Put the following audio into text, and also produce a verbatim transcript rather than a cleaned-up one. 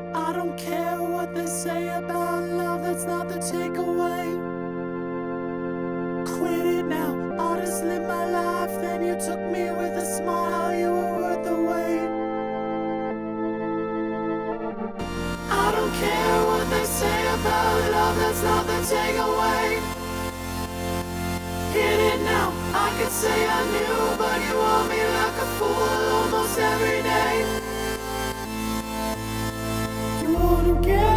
I don't care what they say about love, that's not the takeaway. Quit it now, I'll just live my life. Then you took me with a smile, you were worth the wait. I don't care what they say about love, that's not the takeaway. Hit it now, I could say I knew, but you want me like a fool almost every day. You wanna get